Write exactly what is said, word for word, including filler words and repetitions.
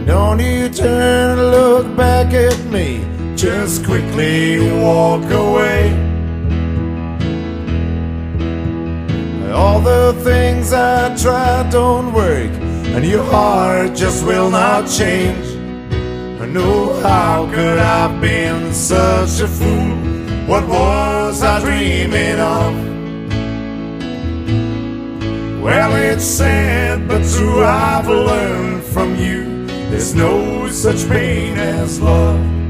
Don't you turn and look back at me, just quickly walk away. All the things I tried don't work, and your heart just will not change. No, how could I have been such a fool? What was I dreaming of? Well, it's sad but true, I've learned from you, there's no such pain as love.